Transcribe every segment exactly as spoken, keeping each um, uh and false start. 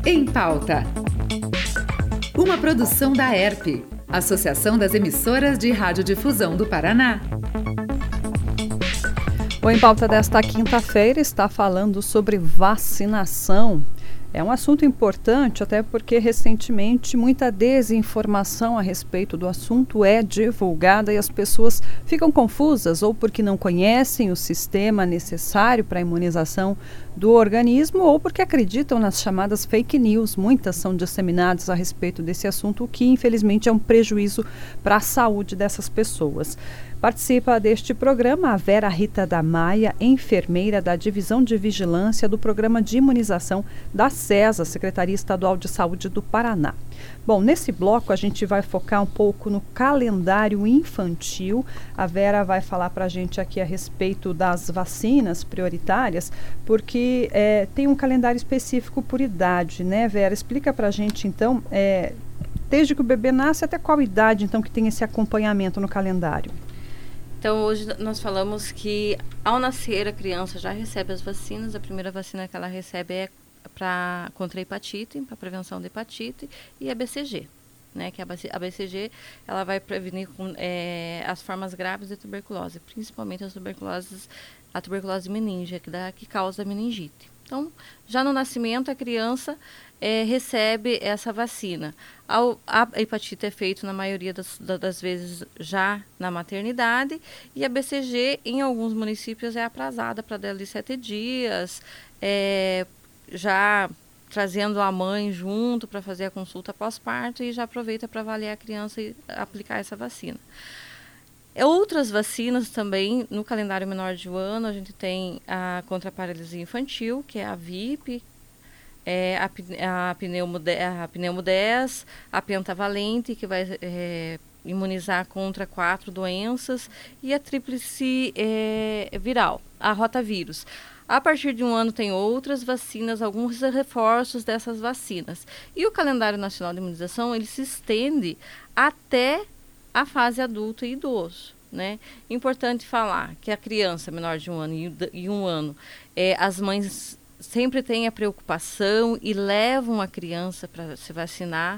Em Pauta. Uma produção da E R P, Associação das Emissoras de Radiodifusão do Paraná. O Em Pauta desta quinta-feira está falando sobre vacinação. É um assunto importante, até porque recentemente muita desinformação a respeito do assunto é divulgada e as pessoas ficam confusas ou porque não conhecem o sistema necessário para a imunização do organismo ou porque acreditam nas chamadas fake news. Muitas são disseminadas a respeito desse assunto, o que infelizmente é um prejuízo para a saúde dessas pessoas. Participa deste programa a Vera Rita da Maia, enfermeira da Divisão de Vigilância do Programa de Imunização da SESA, Secretaria Estadual de Saúde do Paraná. Bom, nesse bloco a gente vai focar um pouco no calendário infantil. A Vera vai falar para a gente aqui a respeito das vacinas prioritárias, porque é, tem um calendário específico por idade, né, Vera? Explica para a gente, então, é, desde que o bebê nasce até qual idade, então, que tem esse acompanhamento no calendário? Então, hoje nós falamos que ao nascer a criança já recebe as vacinas. A primeira vacina que ela recebe é pra, contra a hepatite, para prevenção da hepatite, e a B C G, né? Que a, a B C G ela vai prevenir com, é, as formas graves de tuberculose, principalmente as tuberculoses, a tuberculose meningea, que, dá, que causa a meningite. Então, já no nascimento, a criança é, recebe essa vacina. A, a hepatite é feita, na maioria das, das vezes, já na maternidade, e a B C G, em alguns municípios, é aprazada para dali sete dias, é, já trazendo a mãe junto para fazer a consulta pós-parto e já aproveita para avaliar a criança e aplicar essa vacina. Outras vacinas também, no calendário menor de um ano, a gente tem a contra a paralisia infantil, que é a V I P, é, a, a, pneumo, a pneumo dez, a pentavalente, que vai é, imunizar contra quatro doenças, e a tríplice é, viral, a rotavírus. A partir de um ano tem outras vacinas, alguns reforços dessas vacinas. E o calendário nacional de imunização, ele se estende até a fase adulto e idoso, né? Importante falar que a criança menor de um ano e, e um ano, é, as mães sempre têm a preocupação e levam a criança para se vacinar.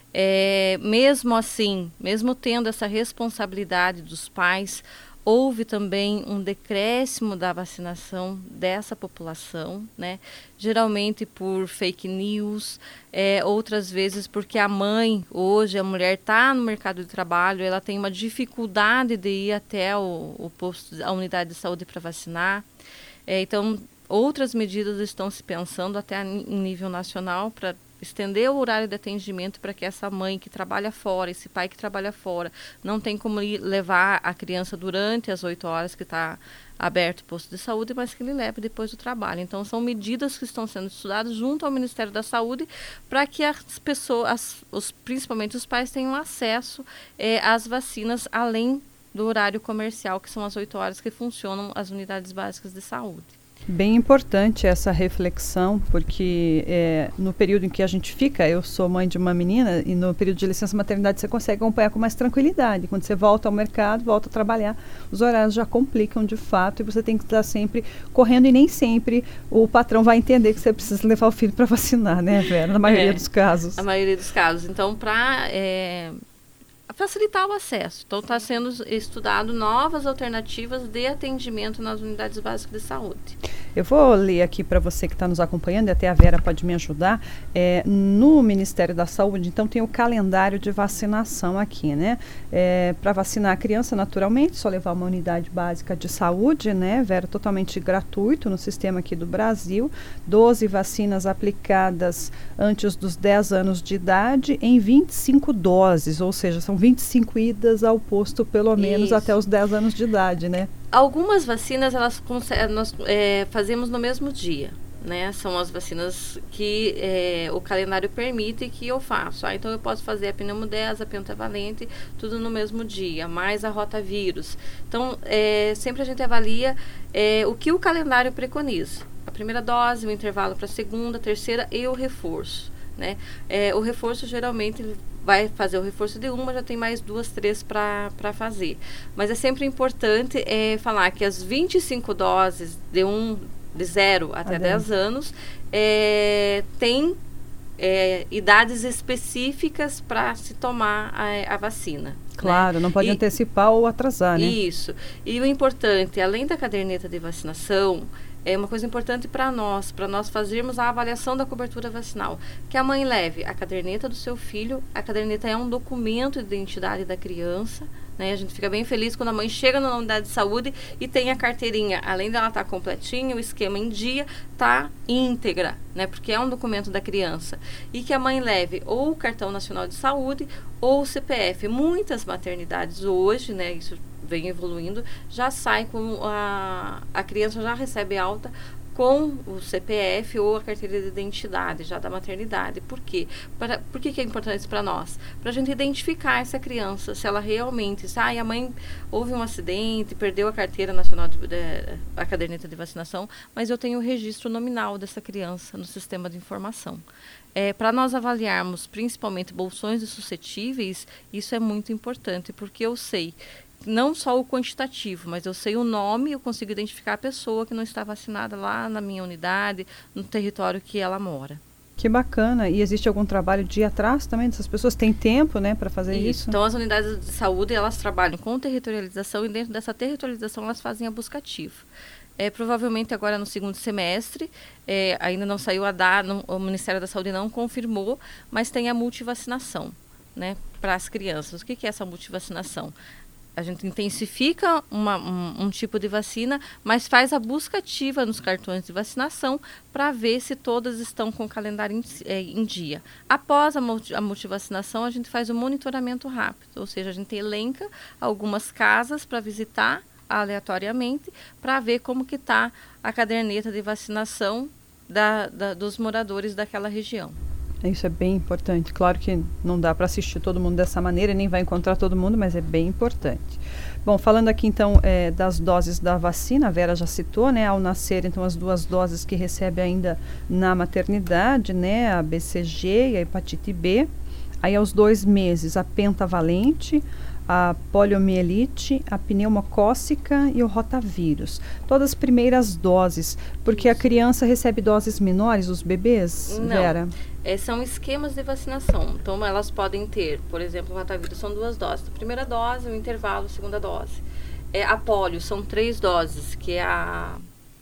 É, mesmo assim, mesmo tendo essa responsabilidade dos pais, houve também um decréscimo da vacinação dessa população, né? Geralmente por fake news, é, outras vezes porque a mãe, hoje a mulher está no mercado de trabalho, ela tem uma dificuldade de ir até o, o posto, a unidade de saúde para vacinar. É, então, outras medidas estão se pensando até em nível nacional para estender o horário de atendimento para que essa mãe que trabalha fora, esse pai que trabalha fora, não tem como ir levar a criança durante as oito horas que está aberto o posto de saúde, mas que ele leve depois do trabalho. Então, são medidas que estão sendo estudadas junto ao Ministério da Saúde para que as pessoas, as, os, principalmente os pais, tenham acesso eh, às vacinas além do horário comercial, que são as oito horas que funcionam as unidades básicas de saúde. Bem importante essa reflexão, porque é, no período em que a gente fica, eu sou mãe de uma menina, e no período de licença maternidade você consegue acompanhar com mais tranquilidade. Quando você volta ao mercado, volta a trabalhar, os horários já complicam de fato e você tem que estar sempre correndo, e nem sempre o patrão vai entender que você precisa levar o filho para vacinar, né, Vera? Na maioria é, dos casos. Na maioria dos casos. Então, para é, facilitar o acesso. Então, está sendo estudado novas alternativas de atendimento nas unidades básicas de saúde. Eu vou ler aqui para você que está nos acompanhando, e até a Vera pode me ajudar. É, no Ministério da Saúde, então, tem o calendário de vacinação aqui, né? É, para vacinar a criança, naturalmente, só levar uma unidade básica de saúde, né, Vera? Totalmente gratuito no sistema aqui do Brasil. doze vacinas aplicadas antes dos dez anos de idade em vinte e cinco doses, ou seja, são vinte e cinco idas ao posto, pelo menos, Isso. até os dez anos de idade, né? Algumas vacinas, elas nós é, fazemos no mesmo dia, né? São as vacinas que é, o calendário permite que eu faço. Ah, então eu posso fazer a pneumo dez, a pentavalente, tudo no mesmo dia, mais a rotavírus. Então, é, sempre a gente avalia é, o que o calendário preconiza. A primeira dose, o intervalo para a segunda, terceira e o reforço, né? É, o reforço geralmente vai fazer o reforço de uma, já tem mais duas, três para fazer. Mas é sempre importante é, falar que as vinte e cinco doses de um de zero até dez anos é, tem é, idades específicas para se tomar a, a vacina. Claro, né? não pode e, antecipar ou atrasar, né? Isso. E o importante, além da caderneta de vacinação, é uma coisa importante para nós, para nós fazermos a avaliação da cobertura vacinal, que a mãe leve a caderneta do seu filho. A caderneta é um documento de identidade da criança, né? A gente fica bem feliz quando a mãe chega na unidade de saúde e tem a carteirinha, além dela estar completinha, o esquema em dia, está íntegra, né? Porque é um documento da criança. E que a mãe leve ou o cartão nacional de saúde ou o C P F. Muitas maternidades hoje, né, isso vem evoluindo, já sai com a, a criança já recebe alta com o C P F ou a carteira de identidade já da maternidade. Por quê? Para, por que, que é importante isso para nós? Para a gente identificar essa criança, se ela realmente, se ah, a mãe houve um acidente, perdeu a carteira nacional, de, de, a caderneta de vacinação, mas eu tenho o registro nominal dessa criança no sistema de informação. É, para nós avaliarmos principalmente bolsões suscetíveis, isso é muito importante, porque eu sei não só o quantitativo, mas eu sei o nome, eu consigo identificar a pessoa que não está vacinada lá na minha unidade, no território que ela mora. Que bacana. E existe algum trabalho de ir atrás também dessas pessoas? Tem tempo, né, para fazer isso? isso? Então, as unidades de saúde, elas trabalham com territorialização e dentro dessa territorialização elas fazem a busca ativa. É, provavelmente agora no segundo semestre, é, ainda não saiu a data, não, o Ministério da Saúde não confirmou, mas tem a multivacinação, né, para as crianças. O que, que é essa multivacinação? A gente intensifica uma, um, um tipo de vacina, mas faz a busca ativa nos cartões de vacinação para ver se todas estão com o calendário em, é, em dia. Após a, multi, a multivacinação, a gente faz o monitoramento rápido, ou seja, a gente elenca algumas casas para visitar aleatoriamente para ver como que está a caderneta de vacinação da, da, dos moradores daquela região. Isso é bem importante. Claro que não dá para assistir todo mundo dessa maneira e nem vai encontrar todo mundo, mas é bem importante. Bom, falando aqui então é, das doses da vacina, a Vera já citou, né? Ao nascer, então, as duas doses que recebe ainda na maternidade, né? A B C G e a hepatite B. Aí aos dois meses, a pentavalente, a poliomielite, a pneumocócica e o rotavírus. Todas as primeiras doses, porque a criança recebe doses menores, os bebês, Não. Vera? É, são esquemas de vacinação. Então, elas podem ter, por exemplo, o rotavírus são duas doses. A primeira dose, o intervalo, a segunda dose. É, a polio são três doses, que é a,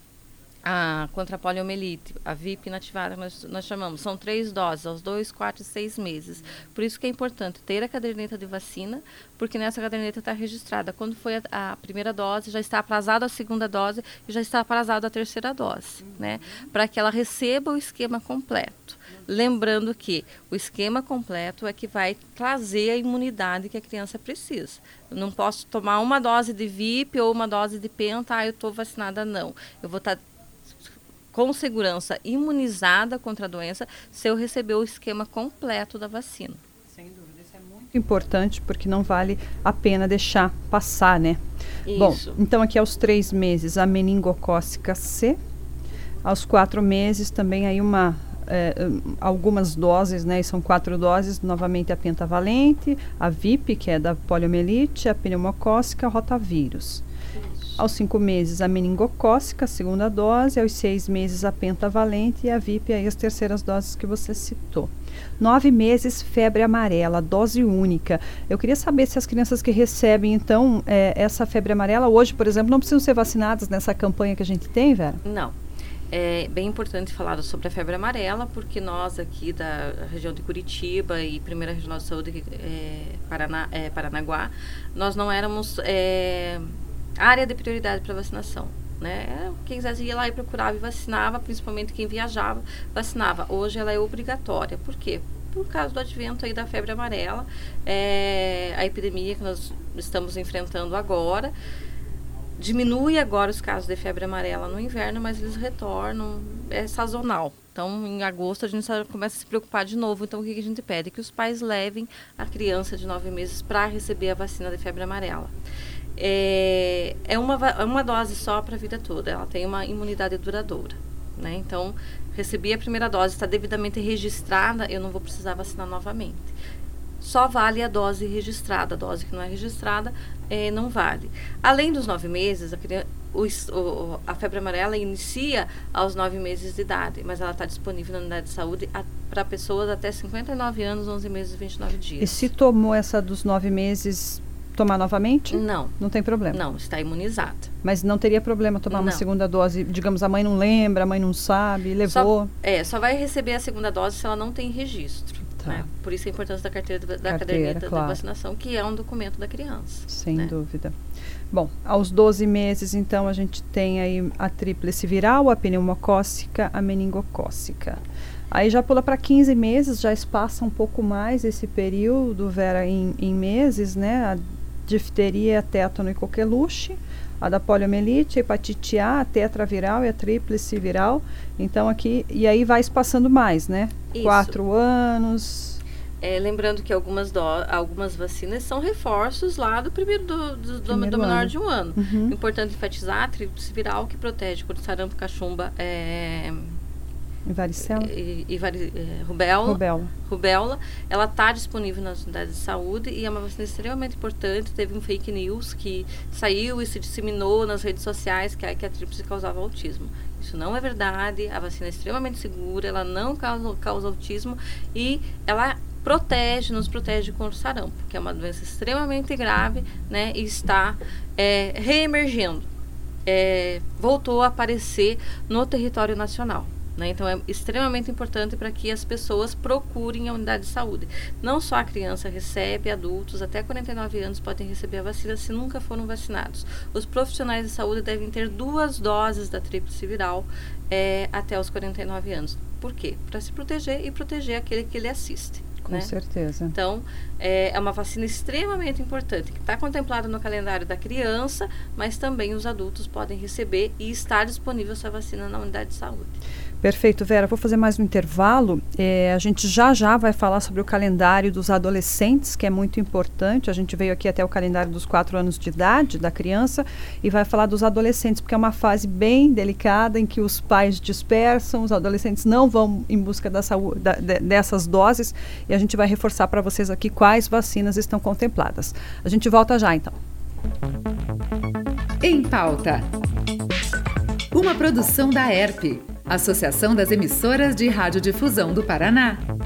a contra a poliomielite, a V I P inativada, nós, nós chamamos. São três doses, aos dois, quatro e seis meses. Por isso que é importante ter a caderneta de vacina, porque nessa caderneta está registrada. Quando foi a, a primeira dose, já está aprazada a segunda dose e já está aprazada a terceira dose, uhum. né? Para que ela receba o esquema completo. Lembrando que o esquema completo é que vai trazer a imunidade que a criança precisa. Eu não posso tomar uma dose de V I P ou uma dose de penta, ah, eu estou vacinada, não. Eu vou estar com segurança imunizada contra a doença se eu receber o esquema completo da vacina. Sem dúvida, isso é muito importante, porque não vale a pena deixar passar, né? Isso. Bom, então aqui aos três meses a meningocócica C, aos quatro meses também aí uma... É, algumas doses, né, são quatro doses, novamente a pentavalente, a V I P, que é da poliomielite, a pneumocócica, o rotavírus. Isso. Aos cinco meses a meningocócica, a segunda dose, aos seis meses a pentavalente e a V I P, aí as terceiras doses que você citou. Nove meses, febre amarela, dose única. Eu queria saber se as crianças que recebem, então, é, essa febre amarela, hoje, por exemplo, não precisam ser vacinadas nessa campanha que a gente tem, Vera? Não. É bem importante falar sobre a febre amarela, porque nós aqui da região de Curitiba e Primeira Regional de Saúde é, Paraná, é, Paranaguá, nós não éramos é, área de prioridade para vacinação. Né? Quem quisesse ia lá e procurava e vacinava, principalmente quem viajava, vacinava. Hoje ela é obrigatória. Por quê? Por causa do advento aí da febre amarela, é, a epidemia que nós estamos enfrentando agora. Diminui agora os casos de febre amarela no inverno, mas eles retornam, é sazonal. Então, em agosto, a gente começa a se preocupar de novo. Então, o que a gente pede? Que os pais levem a criança de nove meses para receber a vacina de febre amarela. É, é uma, uma dose só para a vida toda, ela tem uma imunidade duradoura. Né? Então, recebi a primeira dose, está devidamente registrada, eu não vou precisar vacinar novamente. Só vale a dose registrada, a dose que não é registrada é, não vale. Além dos nove meses, a criança, o, o, a febre amarela inicia aos nove meses de idade, mas ela está disponível na unidade de saúde para pessoas até cinquenta e nove anos, onze meses e vinte e nove dias. E se tomou essa dos nove meses, tomar novamente? Não. Não tem problema? Não, está imunizada. Mas não teria problema tomar não. uma segunda dose? Digamos, a mãe não lembra, a mãe não sabe, levou? Só, é, só vai receber a segunda dose se ela não tem registro. Tá. Né? Por isso a importância da carteira da carteira, caderneta claro. de vacinação, que é um documento da criança. Sem né? dúvida. Bom, aos doze meses, então, a gente tem aí a tríplice viral, a pneumocócica, a meningocócica. Aí já pula para quinze meses, já espaça um pouco mais esse período, Vera, em, em meses, né? A difteria, a tétano e coqueluche, a da poliomielite, a hepatite A, a tetraviral e a tríplice viral. Então aqui, e aí vai espaçando mais, né? Isso. Quatro anos. É, lembrando que algumas, do, algumas vacinas são reforços lá do primeiro do, do, do, do menor de um ano. Uhum. Importante enfatizar a tríplice viral, que protege contra sarampo, cachumba, é, e varicela. E, e vari, é, rubéola, rubéola. Rubéola. Ela está disponível nas unidades de saúde e é uma vacina extremamente importante. Teve um fake news que saiu e se disseminou nas redes sociais que a, que a tríplice causava autismo. Isso não é verdade. A vacina é extremamente segura, ela não causa, causa autismo e ela protege, nos protege contra o sarampo, que é uma doença extremamente grave, né, e está é, reemergindo. É, voltou a aparecer no território nacional. Né? Então, é extremamente importante para que as pessoas procurem a unidade de saúde. Não só a criança recebe, adultos até quarenta e nove anos podem receber a vacina se nunca foram vacinados. Os profissionais de saúde devem ter duas doses da tríplice viral é, até os quarenta e nove anos. Por quê? Para se proteger e proteger aquele que ele assiste. Com né? certeza. Então, é, é uma vacina extremamente importante, que está contemplada no calendário da criança, mas também os adultos podem receber e está disponível essa vacina na unidade de saúde. Perfeito, Vera. Vou fazer mais um intervalo. É, a gente já já vai falar sobre o calendário dos adolescentes, que é muito importante. A gente veio aqui até o calendário dos quatro anos de idade da criança e vai falar dos adolescentes, porque é uma fase bem delicada em que os pais dispersam, os adolescentes não vão em busca da saúde, da, de, dessas doses, e a gente vai reforçar para vocês aqui quais vacinas estão contempladas. A gente volta já, então. Em Pauta. Uma produção da E R P, Associação das Emissoras de Radiodifusão do Paraná.